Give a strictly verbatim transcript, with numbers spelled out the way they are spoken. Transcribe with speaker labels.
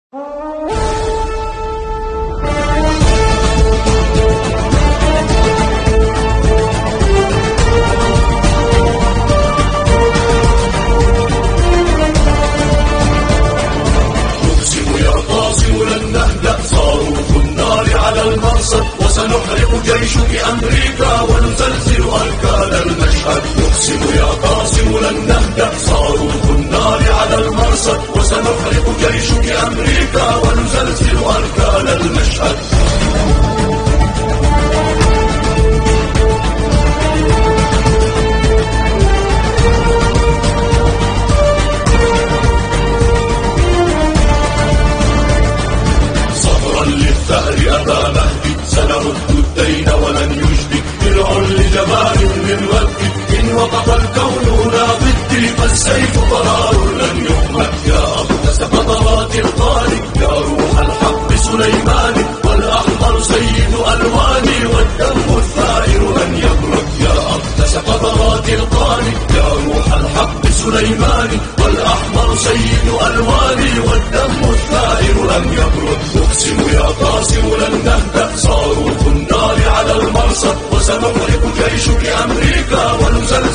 Speaker 1: وسنحرق جيشك أمريكا ونزلزل أركان المشهد. نقسم يا قاسم لن نهدأ، صاروخ النار على المرصد وسنحرق جيشك أمريكا ونزلزل أركان المشهد. صبرا للثأر أبا مهدي، سنرد الدين ولن يجدي، درع لجبار من ردي، إن وقف الكون لا ضدي، فالسيف قرار لن يهمد. يا أقدس فضلات الخالق، يا روح الحق سليماني، والأحمر سيد ألواني، والدم الثائر لن يبرد. يا أقدس فضلات الخالق، يا روح الحق سليماني، والأحمر سيد ألواني، والدم الثائر لن يبرد. نقسم يا قاسم لن نهدأ، صاروخ النار على المرصد وسنحرق جيشك أمريكا ونزل